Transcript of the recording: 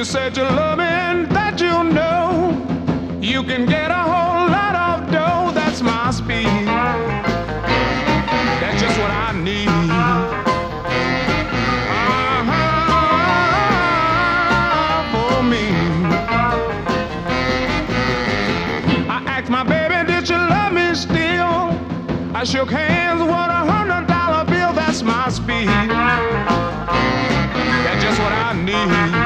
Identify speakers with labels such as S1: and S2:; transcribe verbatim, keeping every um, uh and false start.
S1: You said you love me and that you know you can get a whole lot of dough. That's my speed. That's just what I need. Uh-huh, for me. I asked my baby, did you love me still? I shook hands, what a hundred dollar bill. That's my speed. That's just what I need.